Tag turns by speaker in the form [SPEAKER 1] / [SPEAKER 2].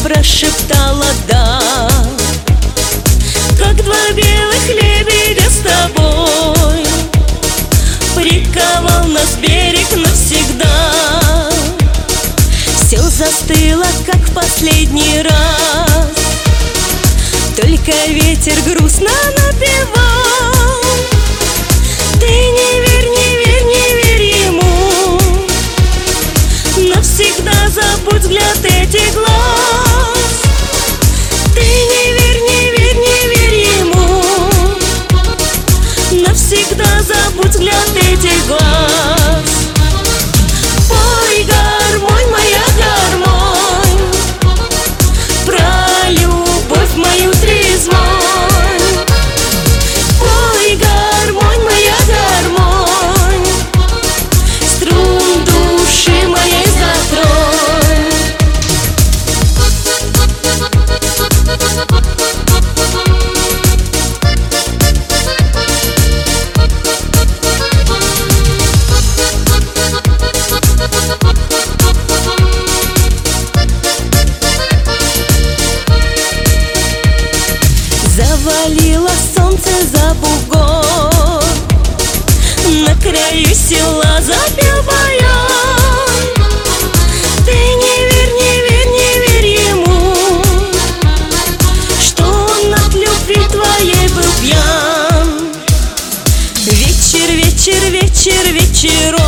[SPEAKER 1] прошептала «да». Как два белых лебедя с тобой приковал нас берег навсегда. Все застыло, как в последний раз, только ветер грустно напевал. Ты не верь, не верь, не верь ему, навсегда забудь взгляд этих глаз. Ты не верь, не верь, не верь ему, навсегда забудь взгляд этих глаз. Пой, гармонь, моя гармонь, про любовь мою трезвонь. Пой, гармонь, моя гармонь, струн души моей затронь. Завалило солнце за бугор, на краю села запел баян. Ты не верь, не верь, не верь ему, что он от любви твоей был пьян. Вечер, вечер, вечер, вечерок,